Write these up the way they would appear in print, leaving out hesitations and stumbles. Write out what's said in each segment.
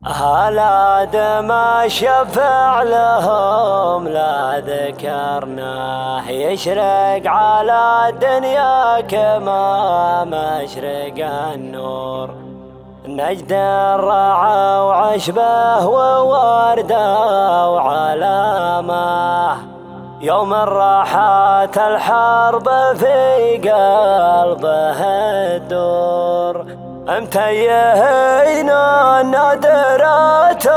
هلا ما شفع لهم لا ذكرناه يشرق على الدنيا كما مشرق النور. نجد الرعى وعشبه ووردة وعلامه يوم راحت الحرب في قلبه الدور. امتيهينا النادرات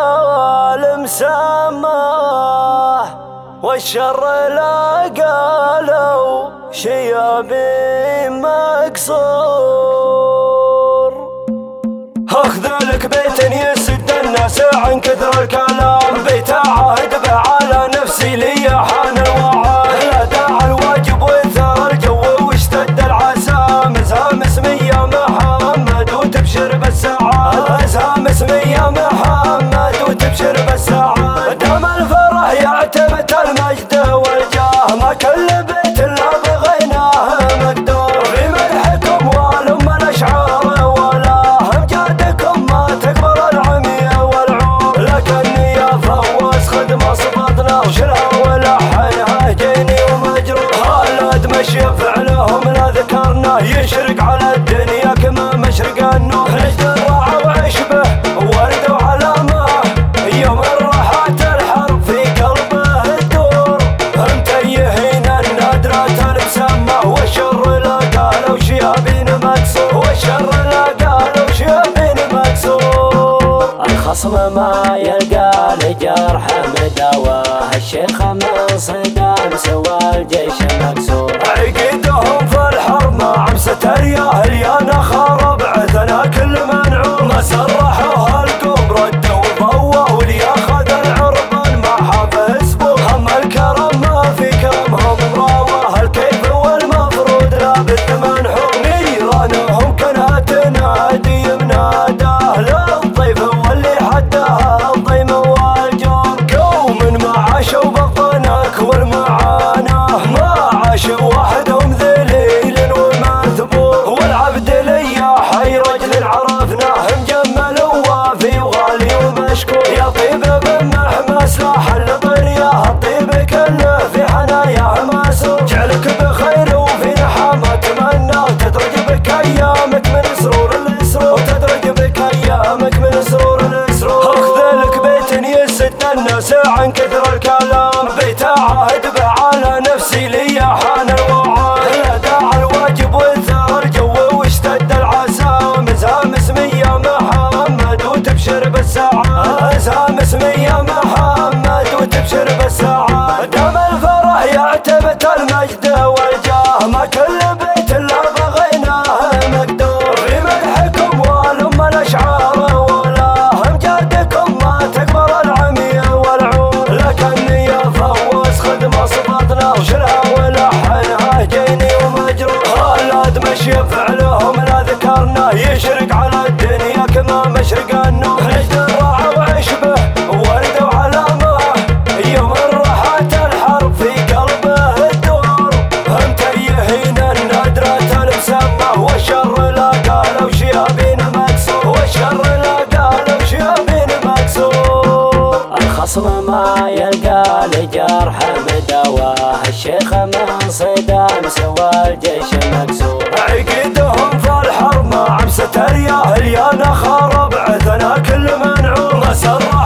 والمسماه والشر لا قالوا شيابي مكسور. اخذ لك بيت يسد الناس عن كثر الكلام، بيت عاهد به على نفسي لي حان الوعاد. لا داعي الواجب وثار الجو واشتد العسام، اسهام اسمي يا محمد وتبشر بالسعادة، اسهام اسمي يا محمد وتبشر بالسعادة. دام الفرح يعتمد المجد والجاه، ما كل بيت الا بغيناه مقدور. في مدحكم والام الاشعار ولا امجادكم ما تكبر العمي والعور. لكني يا فوز خدمه صفطنا وشلها ولحنها جيني ومجروح. خالد مش فعلهم لا ذكرنا يشرق على الدنيا كما مشرق النور. نجد الرعى وعشبه ورد وعلامه يوم راحت الحرب في قلبه الدور. امتيهين النادرات المسمى والشر لا قالوا شيابين مكسور، والشر لا قالوا شيابين مكسور. الخصم ما يلقى لجرح مداواه، الشيخ من صدام سوى الجيش مكسور. عقيدهم في الحرب ما عمست رياه اليانا خرب عثنا كل منعور. ما سرحوها القوم ردوا وضووا واللي اخذ العربان ما حافظ بو. هم الكرم ما في كرمهم مراواه، الكيف والمفروض لابد منحور. نيرانهم كانها تنادي مناداه للضيف واللي حدها الضيم والجور. قوم ما عاشوا بطنك والمعاناه، ما عاشوا وحدهم ذليل ومثبور. والعبد ليا حي رجل عرفناه مجمل ووافي وغالي ومشكور. يا طيب بن محمس لا حل طرياه، الطيب كله في حناياه مسرور. جعلك بخير وفي نحامه تمناه، تدرج بك ايامك من سرور الاسرور، وتدرج بك ايامك من سرور الاسرور. اخذ لك بيت يسد الناس عن كثر الكلام، بيت عاهد به على نفسي لي حان الوعاد. لا داعي الواجب وثار الجو واشتد العسام، اسهام اسمي يا محمد وتبشر بالسعادة، اسهام اسمي يا محمد وتبشر بالسعادة. دام الفرح يعتمد المجد والجاه، ما كل بيت الا بغيناه مقدور. في مدحكم والام الاشعار ولا امجادكم ما تكبر العمي والعور. لكني يا فوز خدمه صفطنا وشلها ولحنها جيني ومجروح. خالد مش فعلهم لا ذكرنا يشرق على الدنيا كما مشرق النور. نجد الرعى وعشبه ورد وعلامه يوم راحت الحرب في قلبه الدور. امتيهين النادرات المسمى والشر لا قالوا شيابين مكسور، والشر لا قالوا شيابين مكسور. الخصم ما يلقى لجرح مداواه، الشيخ من صدام سوى الجيش مكسور. عقيدهم في الحرب ما عمست رياه اليانا خرب عثنا كل منعور. ما سر